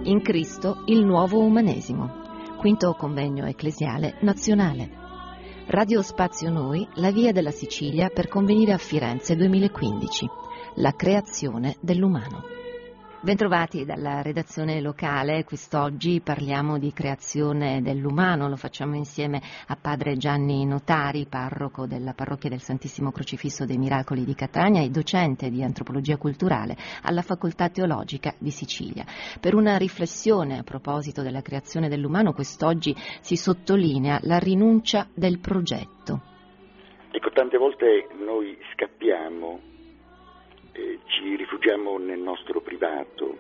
In Cristo il nuovo umanesimo. Quinto convegno ecclesiale nazionale. Radio Spazio Noi, la via della Sicilia per convenire a Firenze 2015. La creazione dell'umano. Bentrovati dalla redazione locale. Quest'oggi parliamo di creazione dell'umano. Lo facciamo insieme a padre Gianni Notari, parroco della parrocchia del Santissimo Crocifisso dei Miracoli di Catania e docente di antropologia culturale alla Facoltà Teologica di Sicilia. Per una riflessione a proposito della creazione dell'umano, quest'oggi si sottolinea la rinuncia del progetto. Ecco, tante volte noi scappiamo, ci rifugiamo nel nostro privato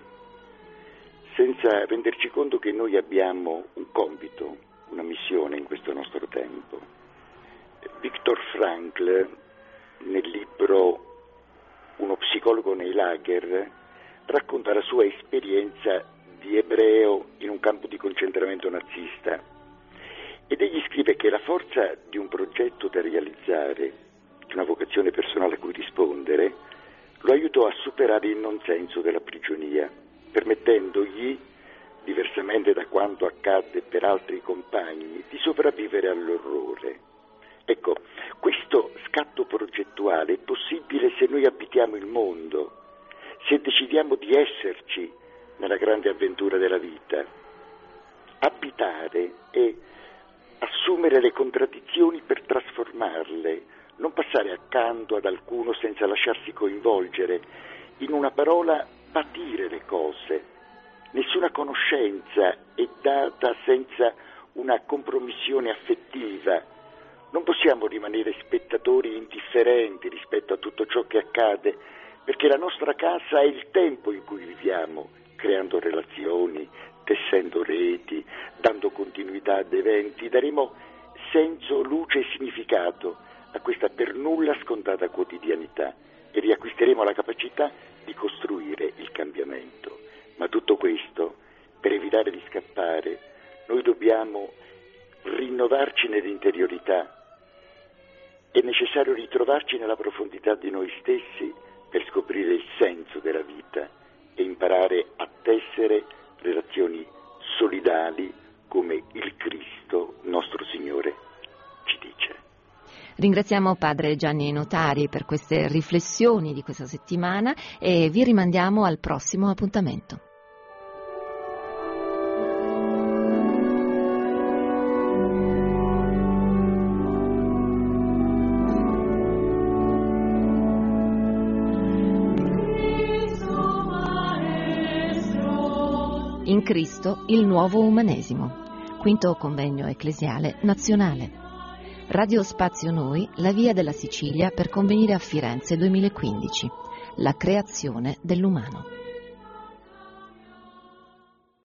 senza renderci conto che noi abbiamo un compito, una missione in questo nostro tempo. Viktor Frankl, nel libro Uno psicologo nei lager, racconta la sua esperienza di ebreo in un campo di concentramento nazista ed egli scrive che la forza di un progetto da realizzare, di una vocazione personale a cui rispondere, lo aiutò a superare il non senso della prigionia, permettendogli, diversamente da quanto accadde per altri compagni, di sopravvivere all'orrore. Ecco, questo scatto progettuale è possibile se noi abitiamo il mondo, se decidiamo di esserci nella grande avventura della vita. Abitare è assumere le contraddizioni per trasformarle, non passare accanto ad alcuno senza lasciarsi coinvolgere, in una parola patire le cose. Nessuna conoscenza è data senza una compromissione affettiva. Non possiamo rimanere spettatori indifferenti rispetto a tutto ciò che accade, perché la nostra casa è il tempo in cui viviamo, creando relazioni, tessendo reti, dando continuità ad eventi. Daremo senso, luce e significato a questa per nulla scontata quotidianità e riacquisteremo la capacità di costruire il cambiamento. Ma tutto questo, per evitare di scappare, noi dobbiamo rinnovarci nell'interiorità. È necessario ritrovarci nella profondità di noi stessi per scoprire il senso della vita e imparare a tessere relazioni solidali come il Cristo, nostro Signore, ci dice. Ringraziamo padre Gianni Notari per queste riflessioni di questa settimana e vi rimandiamo al prossimo appuntamento. In Cristo il nuovo umanesimo. Quinto convegno ecclesiale nazionale. Radio Spazio Noi, la via della Sicilia per convenire a Firenze 2015. La creazione dell'umano.